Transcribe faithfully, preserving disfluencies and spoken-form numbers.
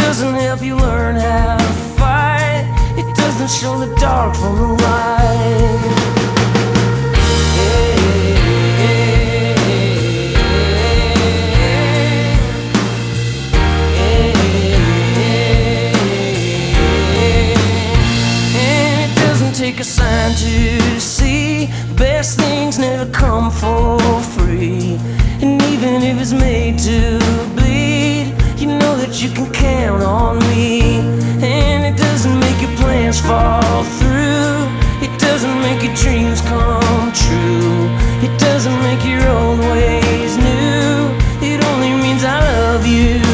doesn't help you learn how to fight. It doesn't show the dark from the light. Take a sign to see best things never come for free. And even if it's made to bleed, you know that you can count on me. And it doesn't make your plans fall through. It doesn't make your dreams come true. It doesn't make your old ways new. It only means I love you.